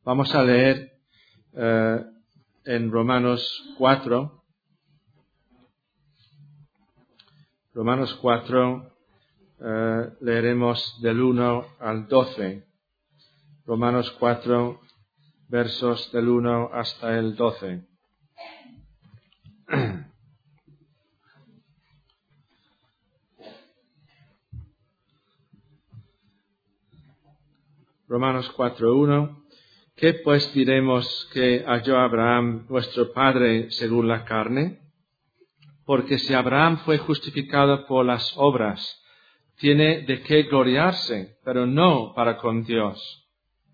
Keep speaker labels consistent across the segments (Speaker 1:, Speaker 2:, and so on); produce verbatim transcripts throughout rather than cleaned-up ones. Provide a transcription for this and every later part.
Speaker 1: Vamos a leer eh, en Romanos cuatro. Romanos cuatro, eh, leeremos del uno al doce. Romanos cuatro, versos del uno hasta el doce. Romanos cuatro uno. ¿Qué pues diremos que halló Abraham, nuestro padre, según la carne? Porque si Abraham fue justificado por las obras, tiene de qué gloriarse, pero no para con Dios.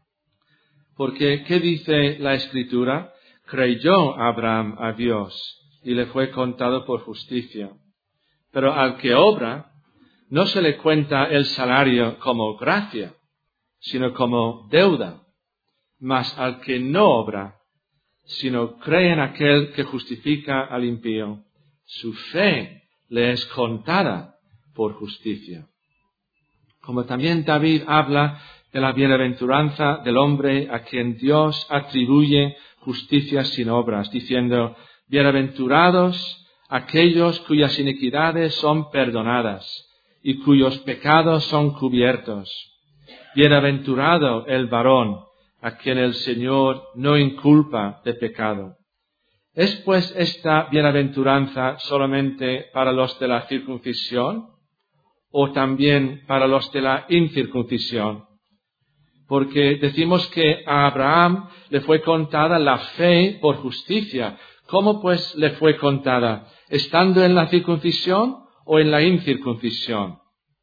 Speaker 1: Porque, ¿qué dice la Escritura? Creyó Abraham a Dios, y le fue contado por justicia. Pero al que obra, no se le cuenta el salario como gracia, sino como deuda. Mas al que no obra, sino cree en aquel que justifica al impío, su fe le es contada por justicia. Como también David habla de la bienaventuranza del hombre a quien Dios atribuye justicia sin obras, diciendo, bienaventurados aquellos cuyas iniquidades son perdonadas y cuyos pecados son cubiertos. Bienaventurado el varón a quien el Señor no inculpa de pecado. ¿Es pues esta bienaventuranza solamente para los de la circuncisión o también para los de la incircuncisión? Porque decimos que a Abraham le fue contada la fe por justicia. ¿Cómo pues le fue contada? ¿Estando en la circuncisión o en la incircuncisión?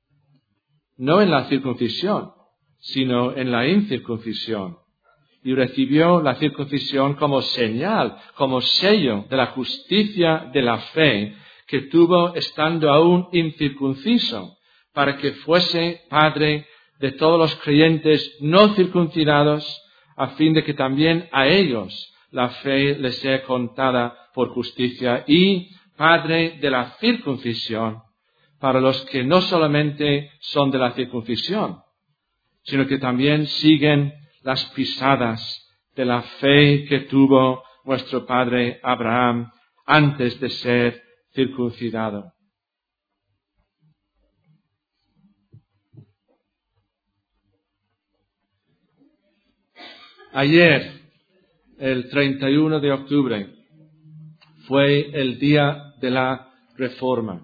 Speaker 1: No en la circuncisión, sino en la incircuncisión. Y recibió la circuncisión como señal, como sello de la justicia de la fe que tuvo estando aún incircunciso, para que fuese padre de todos los creyentes no circuncidados, a fin de que también a ellos la fe les sea contada por justicia, y padre de la circuncisión, para los que no solamente son de la circuncisión, sino que también siguen las pisadas de la fe que tuvo nuestro padre Abraham antes de ser circuncidado. Ayer, el treinta y uno de octubre, fue el día de la Reforma,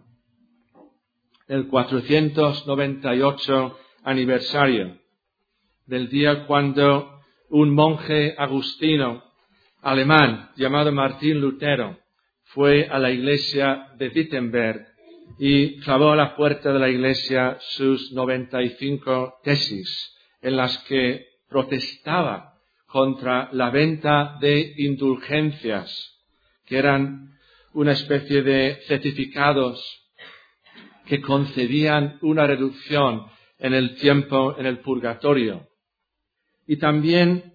Speaker 1: el cuatrocientos noventa y ocho aniversario del día cuando un monje agustino alemán llamado Martín Lutero fue a la iglesia de Wittenberg y clavó a la puerta de la iglesia sus noventa y cinco tesis en las que protestaba contra la venta de indulgencias, que eran una especie de certificados que concedían una reducción en el tiempo en el purgatorio. Y también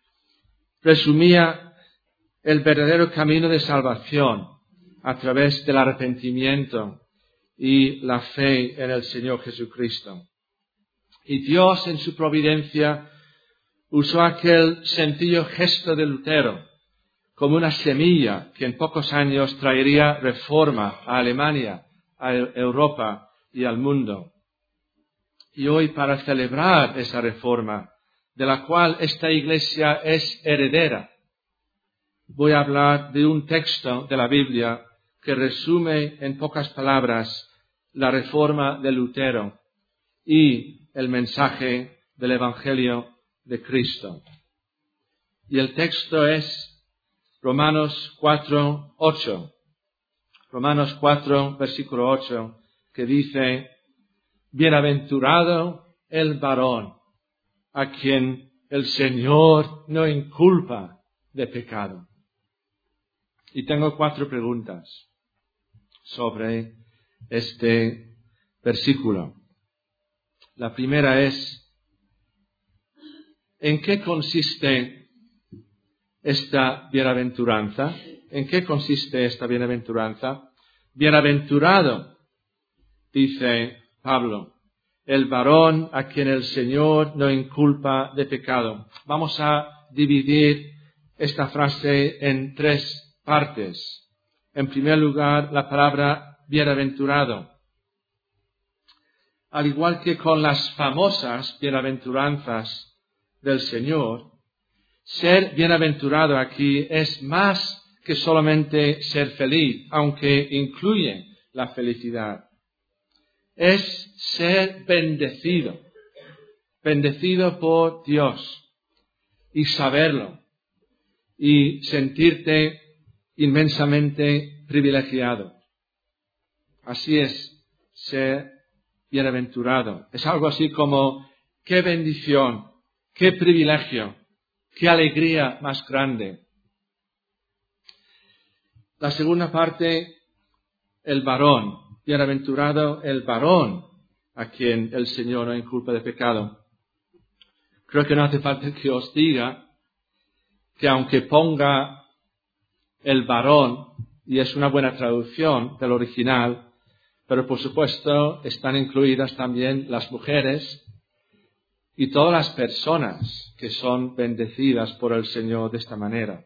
Speaker 1: presumía el verdadero camino de salvación a través del arrepentimiento y la fe en el Señor Jesucristo. Y Dios, en su providencia, usó aquel sencillo gesto de Lutero como una semilla que en pocos años traería reforma a Alemania, a Europa y al mundo. Y hoy, para celebrar esa reforma, de la cual esta iglesia es heredera, voy a hablar de un texto de la Biblia que resume en pocas palabras la reforma de Lutero y el mensaje del Evangelio de Cristo. Y el texto es Romanos cuatro, ocho. Romanos cuatro, versículo ocho, que dice, bienaventurado el varón a quien el Señor no inculpa de pecado. Y tengo cuatro preguntas sobre este versículo. La primera es, ¿en qué consiste esta bienaventuranza? ¿En qué consiste esta bienaventuranza? Bienaventurado, dice Pablo, el varón a quien el Señor no inculpa de pecado. Vamos a dividir esta frase en tres partes. En primer lugar, la palabra bienaventurado. Al igual que con las famosas bienaventuranzas del Señor, ser bienaventurado aquí es más que solamente ser feliz, aunque incluye la felicidad. Es ser bendecido, bendecido por Dios y saberlo y sentirte inmensamente privilegiado. Así es ser bienaventurado. Es algo así como qué bendición, qué privilegio, qué alegría más grande. La segunda parte, el varón. Bienaventurado el varón a quien el Señor no inculpa de pecado. Creo que no hace falta que os diga que aunque ponga el varón, y es una buena traducción del original, pero por supuesto están incluidas también las mujeres y todas las personas que son bendecidas por el Señor de esta manera.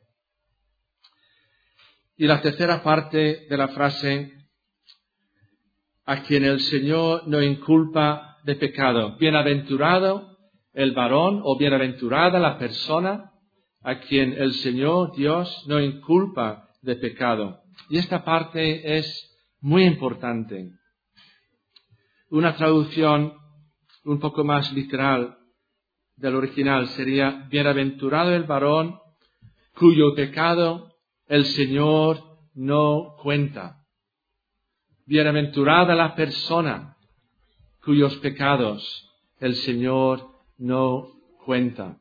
Speaker 1: Y la tercera parte de la frase, a quien el Señor no inculpa de pecado. Bienaventurado el varón o bienaventurada la persona a quien el Señor Dios no inculpa de pecado. Y esta parte es muy importante. Una traducción un poco más literal del original sería: bienaventurado el varón cuyo pecado el Señor no cuenta. Bienaventurada la persona cuyos pecados el Señor no cuenta.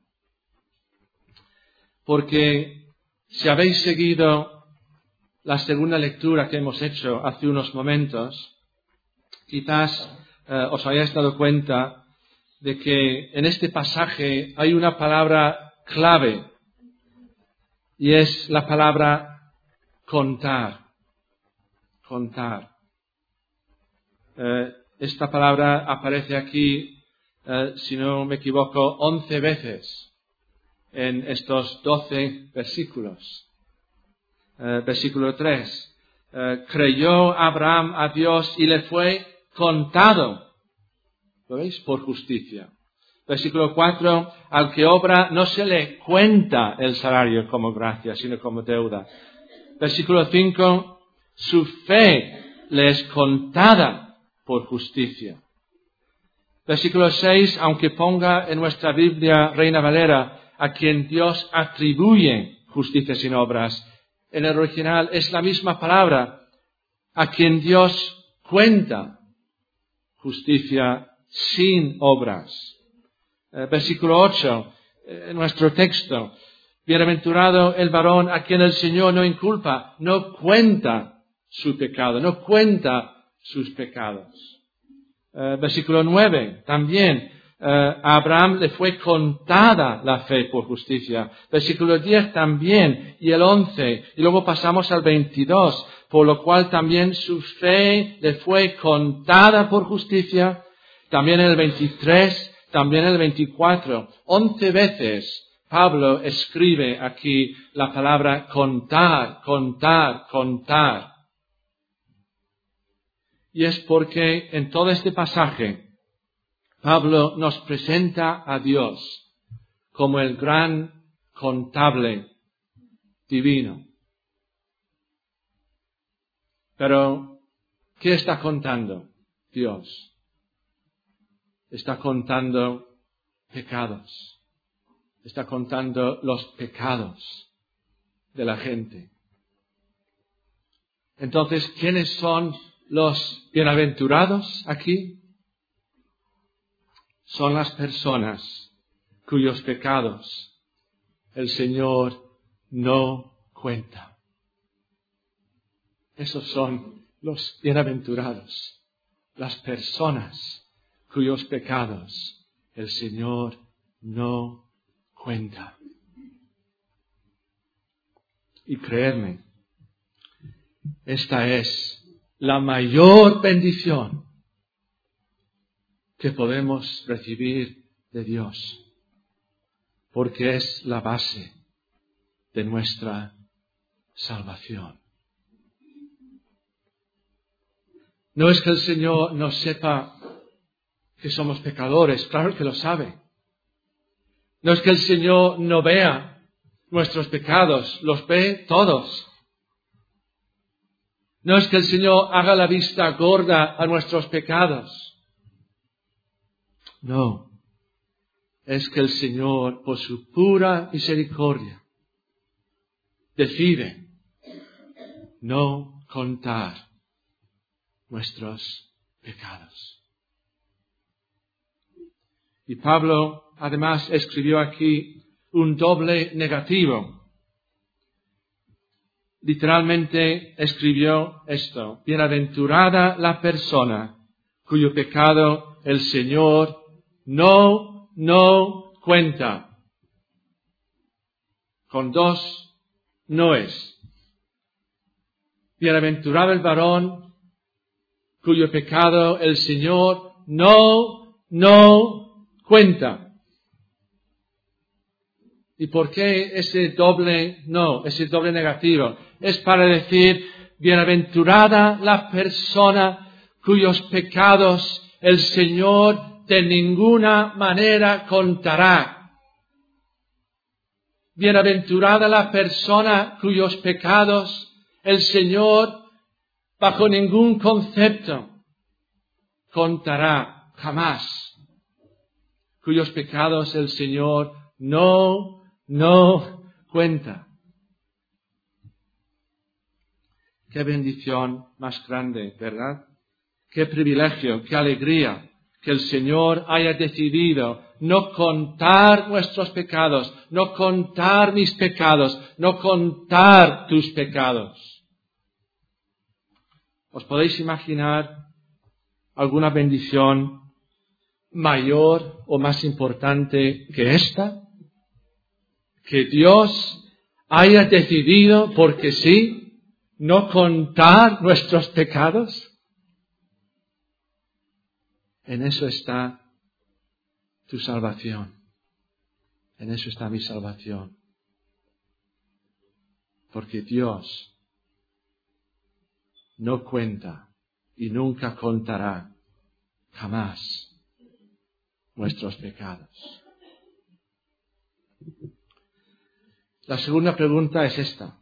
Speaker 1: Porque si habéis seguido la segunda lectura que hemos hecho hace unos momentos, quizás eh, os hayáis dado cuenta de que en este pasaje hay una palabra clave y es la palabra contar. Contar. Eh, esta palabra aparece aquí, eh, si no me equivoco, once veces en estos doce versículos. Eh, versículo tres. Eh, creyó Abraham a Dios y le fue contado. ¿Lo veis? Por justicia. Versículo cuatro. Al que obra no se le cuenta el salario como gracia, sino como deuda. Versículo cinco. Su fe le es contada por justicia. Versículo seis, aunque ponga en nuestra Biblia Reina Valera, a quien Dios atribuye justicia sin obras, en el original es la misma palabra, a quien Dios cuenta justicia sin obras. Eh, versículo ocho, en eh, nuestro texto, bienaventurado el varón a quien el Señor no inculpa, no cuenta su pecado, no cuenta sus pecados. Uh, versículo nueve, también, uh, a Abraham le fue contada la fe por justicia. Versículo diez también, y el once, y luego pasamos al veintidós, por lo cual también su fe le fue contada por justicia. También en el veintitrés, también en el veinticuatro, once veces Pablo escribe aquí la palabra contar, contar, contar. Y es porque en todo este pasaje Pablo nos presenta a Dios como el gran contable divino. Pero, ¿qué está contando Dios? Está contando pecados. Está contando los pecados de la gente. Entonces, ¿quiénes son los bienaventurados aquí? Son las personas cuyos pecados el Señor no cuenta. Esos son los bienaventurados, las personas cuyos pecados el Señor no cuenta. Y creedme, esta es la mayor bendición que podemos recibir de Dios, porque es la base de nuestra salvación. No es que el Señor no sepa que somos pecadores, claro que lo sabe. No es que el Señor no vea nuestros pecados, los ve todos. No es que el Señor haga la vista gorda a nuestros pecados. No, es que el Señor, por su pura misericordia, decide no contar nuestros pecados. Y Pablo, además, escribió aquí un doble negativo. Literalmente escribió esto: bienaventurada la persona cuyo pecado el Señor no, no cuenta. Con dos noes. Bienaventurado el varón cuyo pecado el Señor no, no cuenta. ¿Y por qué ese doble no, ese doble negativo? Es para decir, bienaventurada la persona cuyos pecados el Señor de ninguna manera contará. Bienaventurada la persona cuyos pecados el Señor bajo ningún concepto contará jamás, cuyos pecados el Señor no, no cuenta. Qué bendición más grande, ¿verdad? Qué privilegio, qué alegría que el Señor haya decidido no contar nuestros pecados, no contar mis pecados, no contar tus pecados. ¿Os podéis imaginar alguna bendición mayor o más importante que esta? Que Dios haya decidido, porque sí, no contar nuestros pecados. En eso está tu salvación. En eso está mi salvación. Porque Dios no cuenta y nunca contará jamás nuestros pecados. La segunda pregunta es esta: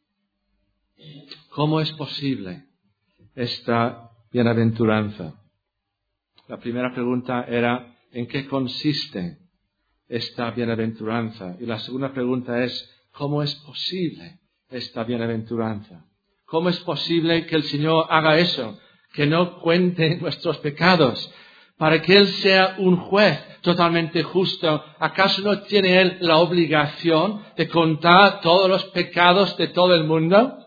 Speaker 1: ¿cómo es posible esta bienaventuranza? La primera pregunta era, ¿en qué consiste esta bienaventuranza? Y la segunda pregunta es, ¿cómo es posible esta bienaventuranza? ¿Cómo es posible que el Señor haga eso? Que no cuente nuestros pecados, para que Él sea un juez totalmente justo. ¿Acaso no tiene Él la obligación de contar todos los pecados de todo el mundo?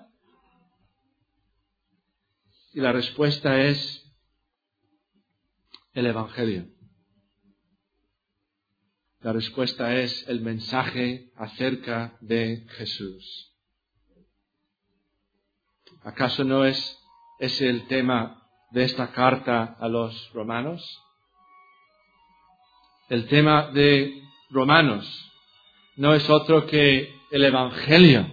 Speaker 1: Y la respuesta es el Evangelio. La respuesta es el mensaje acerca de Jesús. ¿Acaso no es ese el tema de esta carta a los romanos? El tema de Romanos no es otro que el Evangelio.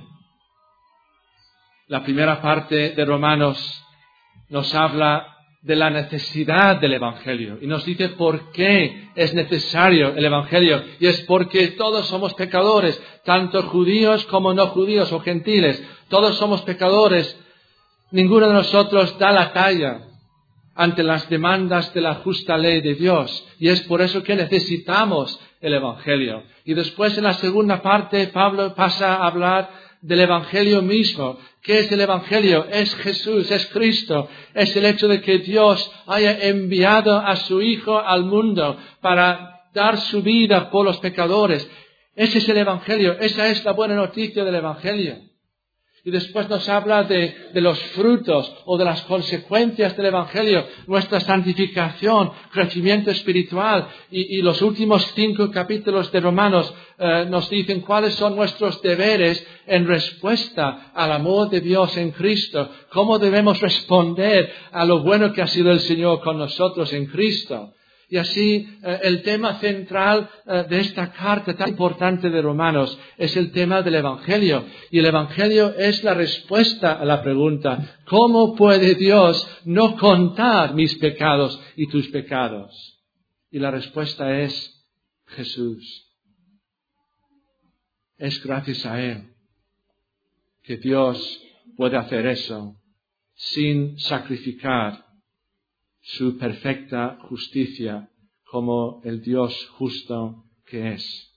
Speaker 1: La primera parte de Romanos nos habla de la necesidad del Evangelio y nos dice por qué es necesario el Evangelio, y es porque todos somos pecadores, tanto judíos como no judíos o gentiles, todos somos pecadores. Ninguno de nosotros da la talla ante las demandas de la justa ley de Dios, y es por eso que necesitamos el Evangelio. Y después, en la segunda parte, Pablo pasa a hablar del Evangelio mismo. ¿Qué es el Evangelio? Es Jesús, es Cristo, es el hecho de que Dios haya enviado a su Hijo al mundo para dar su vida por los pecadores. Ese es el Evangelio, esa es la buena noticia del Evangelio. Y después nos habla de, de los frutos o de las consecuencias del Evangelio, nuestra santificación, crecimiento espiritual. Y, y los últimos cinco capítulos de Romanos eh, nos dicen cuáles son nuestros deberes en respuesta al amor de Dios en Cristo. Cómo debemos responder a lo bueno que ha sido el Señor con nosotros en Cristo. Y así eh, el tema central eh, de esta carta tan importante de Romanos es el tema del Evangelio. Y el Evangelio es la respuesta a la pregunta, ¿cómo puede Dios no contar mis pecados y tus pecados? Y la respuesta es Jesús. Es gracias a Él que Dios puede hacer eso sin sacrificar su perfecta justicia como el Dios justo que es.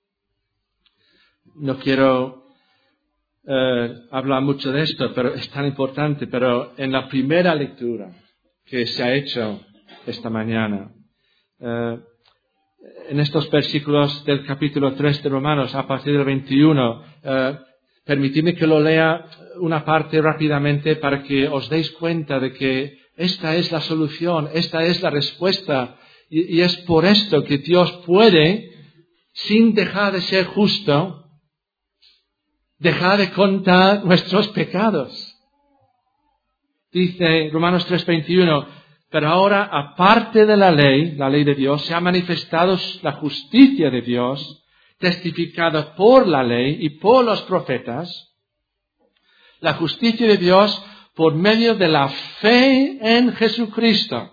Speaker 1: No quiero eh, hablar mucho de esto, pero es tan importante, pero en la primera lectura que se ha hecho esta mañana, eh, en estos versículos del capítulo tres de Romanos, a partir del veintiuno, eh, permitidme que lo lea una parte rápidamente para que os deis cuenta de que esta es la solución, esta es la respuesta, y, y es por esto que Dios puede, sin dejar de ser justo, dejar de contar nuestros pecados. Dice Romanos tres veintiuno, pero ahora, aparte de la ley, la ley de Dios, se ha manifestado la justicia de Dios, testificada por la ley y por los profetas, la justicia de Dios por medio de la fe en Jesucristo,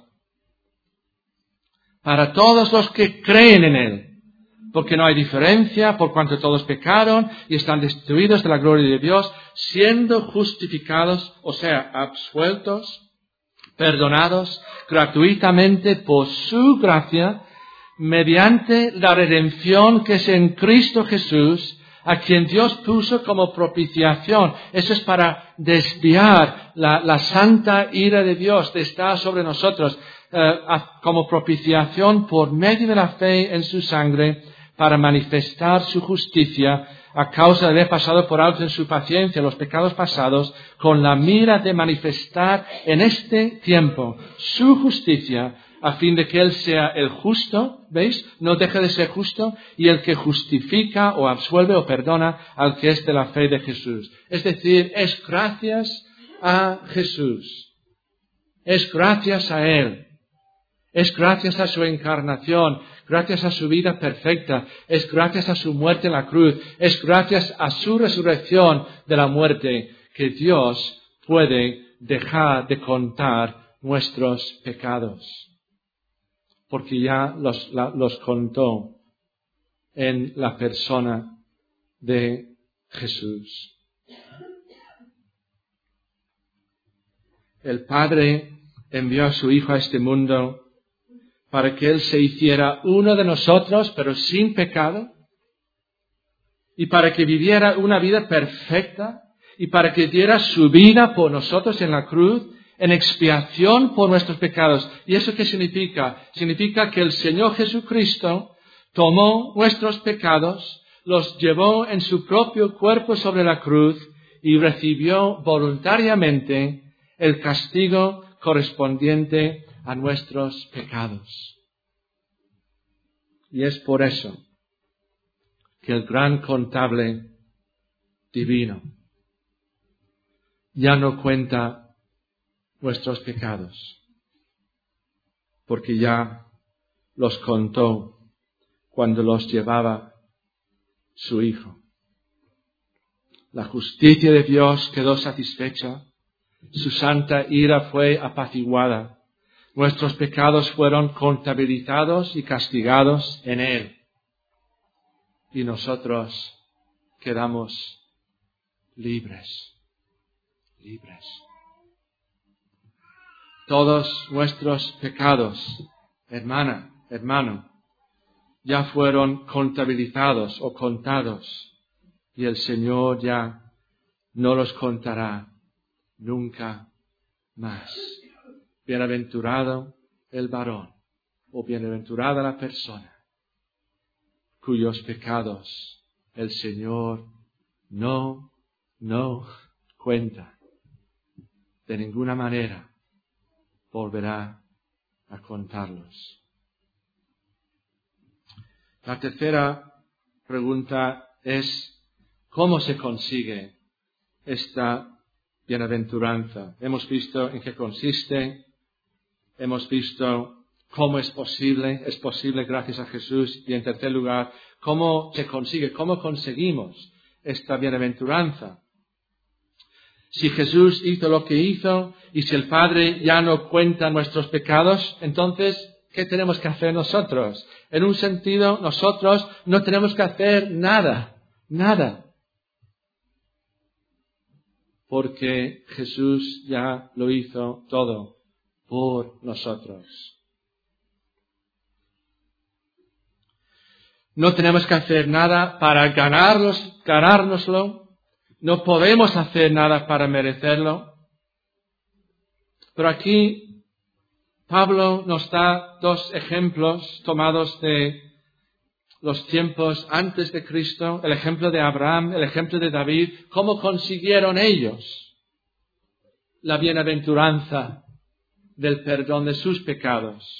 Speaker 1: para todos los que creen en Él, porque no hay diferencia, por cuanto todos pecaron y están destituidos de la gloria de Dios, siendo justificados, o sea, absueltos, perdonados gratuitamente por su gracia, mediante la redención que es en Cristo Jesús, a quien Dios puso como propiciación. Eso es para desviar la, la santa ira de Dios que está sobre nosotros, eh, como propiciación por medio de la fe en su sangre, para manifestar su justicia a causa de haber pasado por alto en su paciencia los pecados pasados, con la mira de manifestar en este tiempo su justicia, a fin de que Él sea el justo, ¿veis? No deja de ser justo, y el que justifica o absuelve o perdona al que es de la fe de Jesús. Es decir, es gracias a Jesús. Es gracias a Él. Es gracias a su encarnación, gracias a su vida perfecta, es gracias a su muerte en la cruz, es gracias a su resurrección de la muerte que Dios puede dejar de contar nuestros pecados. Porque ya los, la, los contó en la persona de Jesús. El Padre envió a su Hijo a este mundo para que Él se hiciera uno de nosotros, pero sin pecado, y para que viviera una vida perfecta, y para que diera su vida por nosotros en la cruz, en expiación por nuestros pecados. ¿Y eso qué significa? Significa que el Señor Jesucristo tomó nuestros pecados, los llevó en su propio cuerpo sobre la cruz y recibió voluntariamente el castigo correspondiente a nuestros pecados. Y es por eso que el gran contable divino ya no cuenta nuestros pecados, porque ya los contó cuando los llevaba su Hijo. La justicia de Dios quedó satisfecha, su santa ira fue apaciguada, nuestros pecados fueron contabilizados y castigados en Él, y nosotros quedamos libres, libres. Todos nuestros pecados, hermana, hermano, ya fueron contabilizados o contados, y el Señor ya no los contará nunca más. Bienaventurado el varón, o bienaventurada la persona, cuyos pecados el Señor no, no cuenta. De ninguna manera volverá a contarlos. La tercera pregunta es, ¿cómo se consigue esta bienaventuranza? Hemos visto en qué consiste, hemos visto ¿Cómo es posible? Es posible gracias a Jesús. Y en tercer lugar, ¿cómo se consigue? ¿Cómo conseguimos esta bienaventuranza? Si Jesús hizo lo que hizo y si el Padre ya no cuenta nuestros pecados, entonces, ¿qué tenemos que hacer nosotros? En un sentido, nosotros no tenemos que hacer nada, nada. Porque Jesús ya lo hizo todo por nosotros. No tenemos que hacer nada para ganarlos, ganárnoslo. No podemos hacer nada para merecerlo. Pero aquí Pablo nos da dos ejemplos tomados de los tiempos antes de Cristo, el ejemplo de Abraham, el ejemplo de David, cómo consiguieron ellos la bienaventuranza del perdón de sus pecados.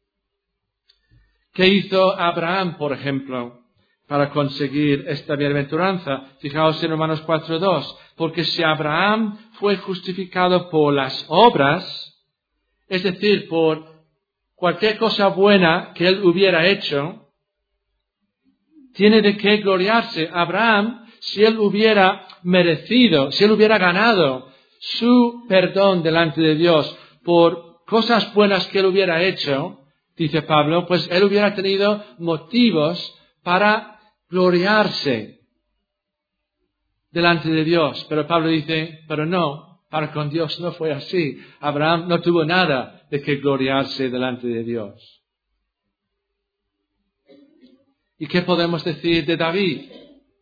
Speaker 1: ¿Qué hizo Abraham, por ejemplo, para conseguir esta bienaventuranza? Fijaos en Romanos cuatro dos, porque si Abraham fue justificado por las obras, es decir, por cualquier cosa buena que él hubiera hecho, tiene de qué gloriarse. Abraham, si él hubiera merecido, si él hubiera ganado su perdón delante de Dios por cosas buenas que él hubiera hecho, dice Pablo, pues él hubiera tenido motivos para gloriarse delante de Dios. Pero Pablo dice, pero no, para con Dios no fue así. Abraham no tuvo nada de que gloriarse delante de Dios. ¿Y qué podemos decir de David?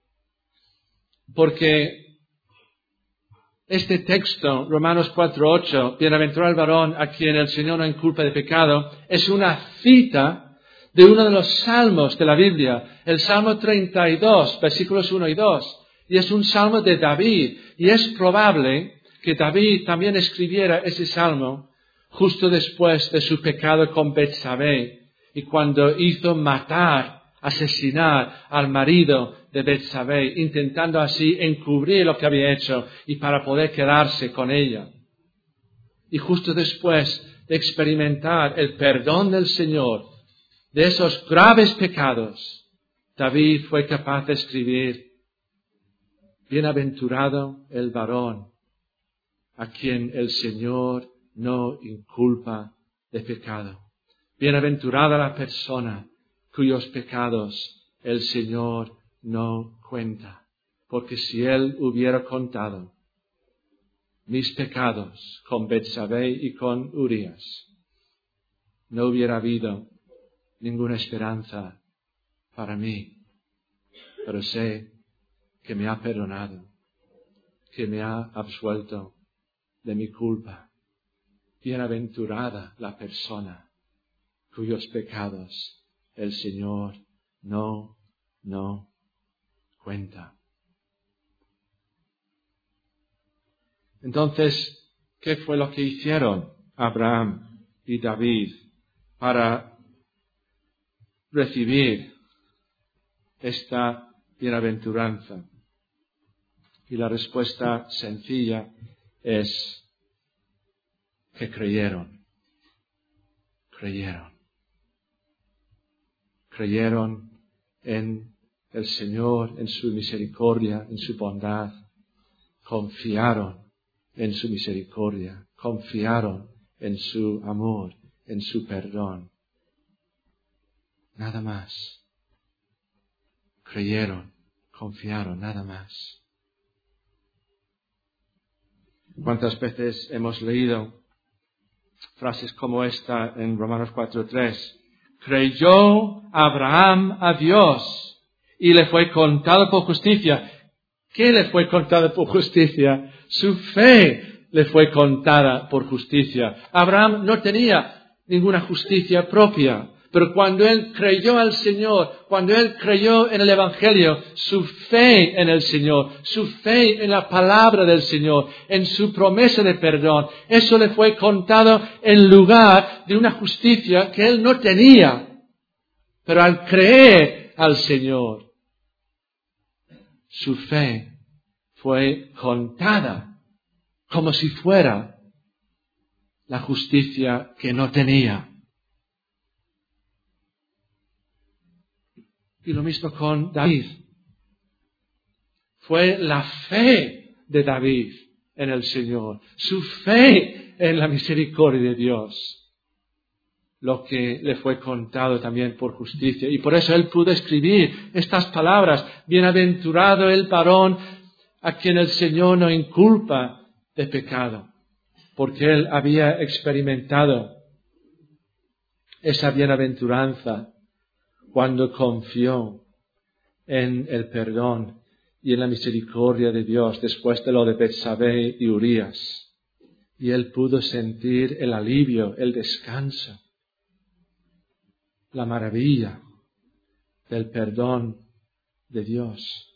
Speaker 1: Porque este texto, Romanos cuatro ocho, bienaventurado el varón a quien el Señor no inculpa de pecado, es una cita de uno de los salmos de la Biblia, el Salmo treinta y dos, versículos uno y dos. Y es un salmo de David. Y es probable que David también escribiera ese salmo justo después de su pecado con Betsabé y cuando hizo matar, asesinar al marido de Betsabé, intentando así encubrir lo que había hecho y para poder quedarse con ella. Y justo después de experimentar el perdón del Señor de esos graves pecados, David fue capaz de escribir, bienaventurado el varón a quien el Señor no inculpa de pecado. Bienaventurada la persona cuyos pecados el Señor no cuenta. Porque si Él hubiera contado mis pecados con Betsabé y con Urías, no hubiera habido ninguna esperanza para mí. Pero sé que me ha perdonado, que me ha absuelto de mi culpa. Bienaventurada la persona cuyos pecados el Señor no, no cuenta. Entonces, ¿qué fue lo que hicieron Abraham y David para recibir esta bienaventuranza? Y la respuesta sencilla es que creyeron, creyeron. Creyeron en el Señor, en su misericordia, en su bondad. Confiaron en su misericordia. Confiaron en su amor, en su perdón. Nada más. Creyeron, confiaron, nada más. ¿Cuántas veces hemos leído frases como esta en Romanos cuatro tres? Creyó Abraham a Dios y le fue contado por justicia. ¿Qué le fue contado por justicia? Su fe le fue contada por justicia. Abraham no tenía ninguna justicia propia, pero cuando él creyó al Señor, cuando él creyó en el Evangelio, su fe en el Señor, su fe en la palabra del Señor, en su promesa de perdón, eso le fue contado en lugar de una justicia que él no tenía. Pero al creer al Señor, su fe fue contada como si fuera la justicia que no tenía. Y lo mismo con David. Fue la fe de David en el Señor, su fe en la misericordia de Dios, lo que le fue contado también por justicia. Y por eso él pudo escribir estas palabras: bienaventurado el varón a quien el Señor no inculpa de pecado, porque él había experimentado esa bienaventuranza cuando confió en el perdón y en la misericordia de Dios después de lo de Betsabé y Urías. Y él pudo sentir el alivio, el descanso, la maravilla del perdón de Dios.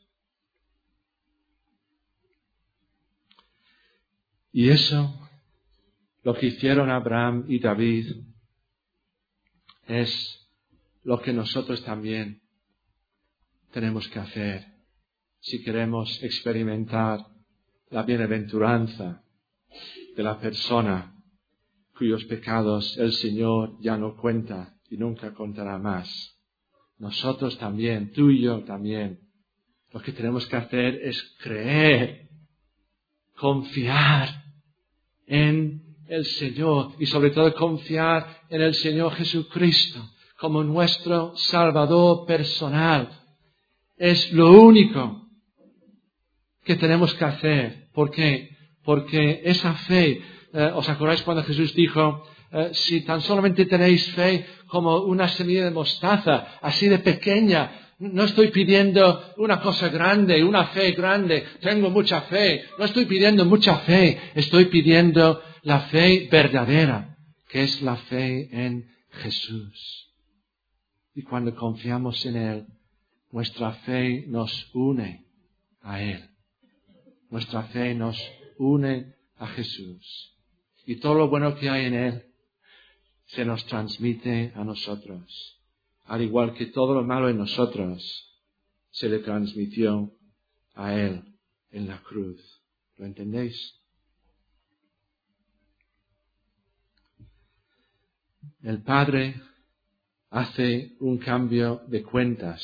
Speaker 1: Y eso, lo que hicieron Abraham y David, es lo que nosotros también tenemos que hacer si queremos experimentar la bienaventuranza de la persona cuyos pecados el Señor ya no cuenta y nunca contará más. Nosotros también, tú y yo también, lo que tenemos que hacer es creer, confiar en el Señor y sobre todo confiar en el Señor Jesucristo como nuestro Salvador personal. Es lo único que tenemos que hacer. ¿Por qué? Porque esa fe, eh, ¿os acordáis cuando Jesús dijo, eh, si tan solamente tenéis fe como una semilla de mostaza, así de pequeña? No estoy pidiendo una cosa grande, una fe grande, tengo mucha fe. No estoy pidiendo mucha fe, estoy pidiendo la fe verdadera, que es la fe en Jesús. Y cuando confiamos en Él, nuestra fe nos une a Él. Nuestra fe nos une a Jesús. Y todo lo bueno que hay en Él se nos transmite a nosotros. Al igual que todo lo malo en nosotros se le transmitió a Él en la cruz. ¿Lo entendéis? El Padre hace un cambio de cuentas.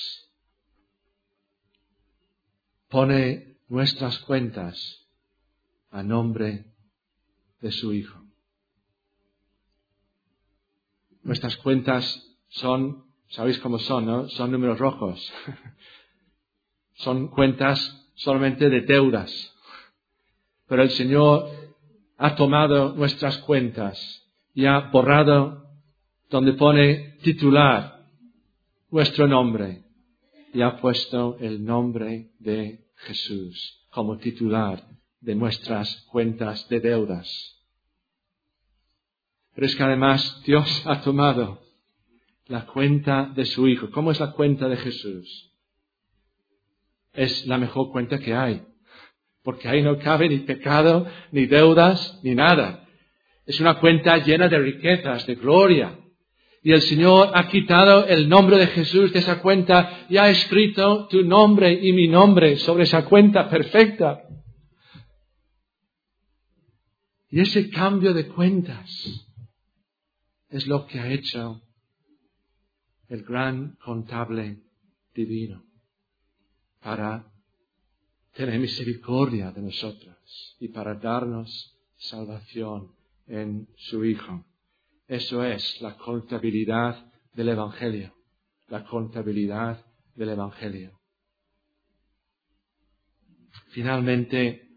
Speaker 1: Pone nuestras cuentas a nombre de su Hijo. Nuestras cuentas son, sabéis cómo son, ¿no? Son números rojos. Son cuentas solamente de deudas. Pero el Señor ha tomado nuestras cuentas y ha borrado donde pone titular nuestro nombre y ha puesto el nombre de Jesús como titular de nuestras cuentas de deudas. Pero es que además Dios ha tomado la cuenta de su Hijo. ¿Cómo es la cuenta de Jesús? Es la mejor cuenta que hay, porque ahí no cabe ni pecado, ni deudas, ni nada. Es una cuenta llena de riquezas, de gloria. Y el Señor ha quitado el nombre de Jesús de esa cuenta y ha escrito tu nombre y mi nombre sobre esa cuenta perfecta. Y ese cambio de cuentas es lo que ha hecho el gran contable divino para tener misericordia de nosotros y para darnos salvación en su Hijo. Eso es la contabilidad del Evangelio. La contabilidad del Evangelio. Finalmente,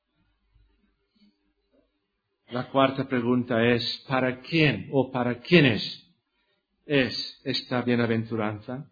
Speaker 1: la cuarta pregunta es, ¿para quién o para quiénes es esta bienaventuranza?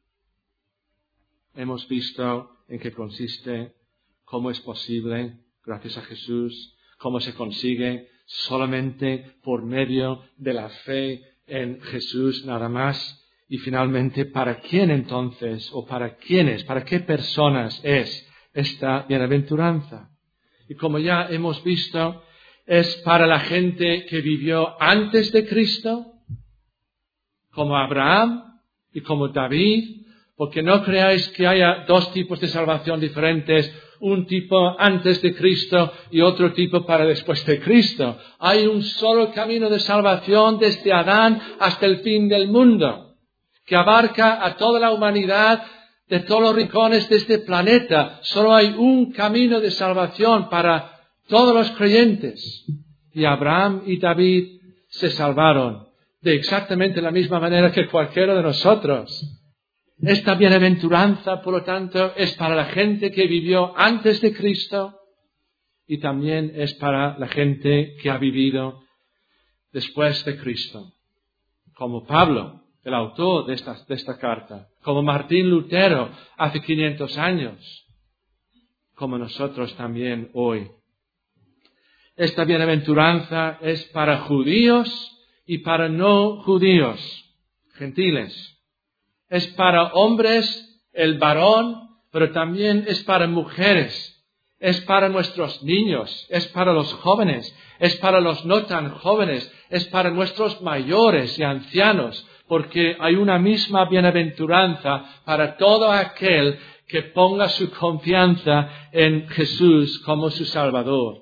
Speaker 1: Hemos visto en qué consiste, cómo es posible, gracias a Jesús, cómo se consigue solamente por medio de la fe en Jesús nada más. Y finalmente, ¿para quién entonces, o para quiénes, para qué personas es esta bienaventuranza? Y como ya hemos visto, es para la gente que vivió antes de Cristo, como Abraham y como David, porque no creáis que haya dos tipos de salvación diferentes, un tipo antes de Cristo y otro tipo para después de Cristo. Hay un solo camino de salvación desde Adán hasta el fin del mundo, que abarca a toda la humanidad de todos los rincones de este planeta. Solo hay un camino de salvación para todos los creyentes. Y Abraham y David se salvaron de exactamente la misma manera que cualquiera de nosotros. Esta bienaventuranza, por lo tanto, es para la gente que vivió antes de Cristo y también es para la gente que ha vivido después de Cristo. Como Pablo, el autor de esta, de esta carta, como Martín Lutero hace quinientos años, como nosotros también hoy. Esta bienaventuranza es para judíos y para no judíos, gentiles. Es para hombres, el varón, pero también es para mujeres. Es para nuestros niños, es para los jóvenes, es para los no tan jóvenes, es para nuestros mayores y ancianos, porque hay una misma bienaventuranza para todo aquel que ponga su confianza en Jesús como su Salvador.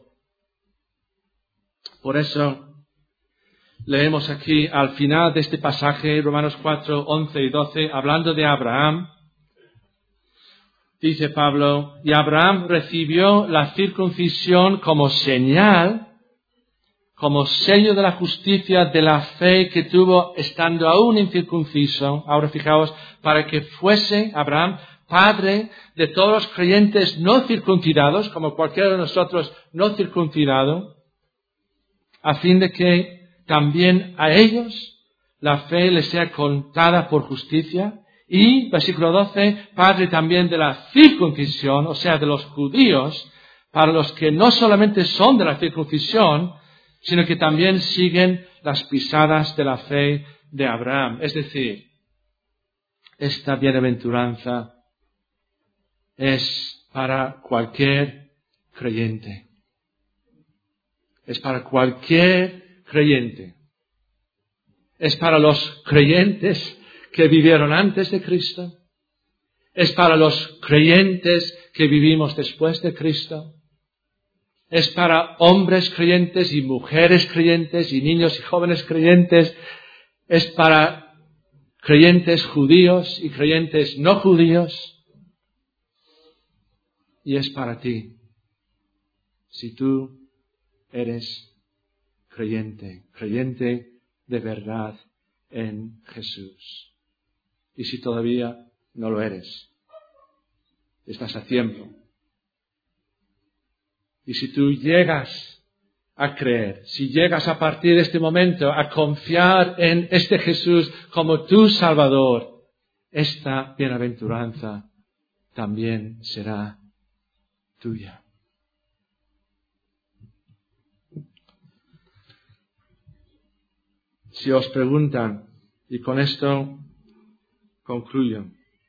Speaker 1: Por eso leemos aquí al final de este pasaje, Romanos cuatro, once y doce, hablando de Abraham. Dice Pablo, y Abraham recibió la circuncisión como señal, como sello de la justicia de la fe que tuvo estando aún incircunciso. Ahora fijaos, para que fuese Abraham padre de todos los creyentes no circuncidados, como cualquiera de nosotros no circuncidado, a fin de que también a ellos la fe les sea contada por justicia. Y, versículo doce, padre también de la circuncisión, o sea, de los judíos, para los que no solamente son de la circuncisión, sino que también siguen las pisadas de la fe de Abraham. Es decir, esta bienaventuranza es para cualquier creyente. Es para cualquier creyente. Es para los creyentes que vivieron antes de Cristo. Es para los creyentes que vivimos después de Cristo. Es para hombres creyentes y mujeres creyentes y niños y jóvenes creyentes. Es para creyentes judíos y creyentes no judíos. Y es para ti, si tú eres creyente, creyente de verdad en Jesús. Y si todavía no lo eres, estás a tiempo. Y si tú llegas a creer, si llegas a partir de este momento a confiar en este Jesús como tu Salvador, esta bienaventuranza también será tuya. Si os preguntan, y con esto concluyo,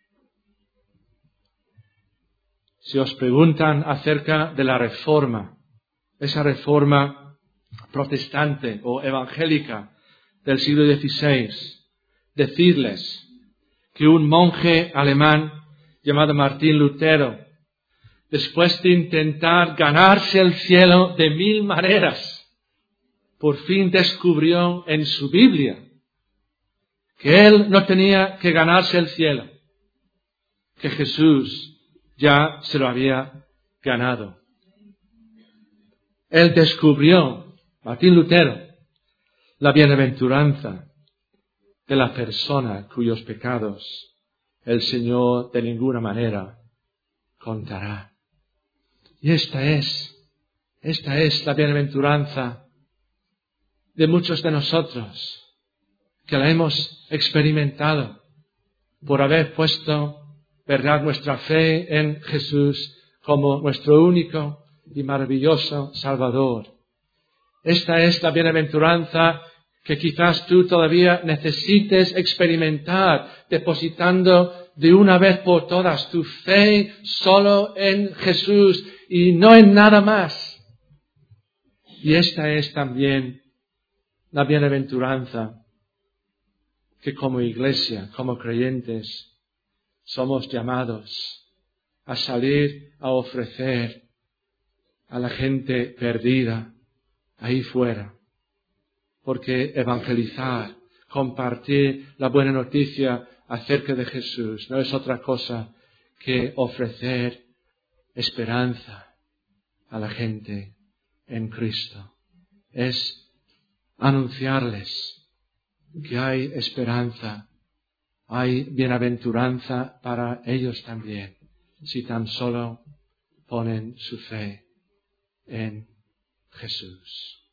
Speaker 1: si os preguntan acerca de la reforma, esa reforma protestante o evangélica del siglo dieciséis, decirles que un monje alemán llamado Martín Lutero, después de intentar ganarse el cielo de mil maneras, por fin descubrió en su Biblia que él no tenía que ganarse el cielo, que Jesús ya se lo había ganado. Él descubrió, Martín Lutero, la bienaventuranza de la persona cuyos pecados el Señor de ninguna manera contará. Y esta es, esta es la bienaventuranza de muchos de nosotros, que la hemos experimentado por haber puesto, verdad, nuestra fe en Jesús como nuestro único y maravilloso Salvador. Esta es la bienaventuranza que quizás tú todavía necesites experimentar, depositando de una vez por todas tu fe solo en Jesús y no en nada más. Y esta es también la bienaventuranza que como iglesia, como creyentes, somos llamados a salir a ofrecer a la gente perdida ahí fuera. Porque evangelizar, compartir la buena noticia acerca de Jesús no es otra cosa que ofrecer esperanza a la gente en Cristo. Es anunciarles que hay esperanza, hay bienaventuranza para ellos también, si tan solo ponen su fe en Jesús.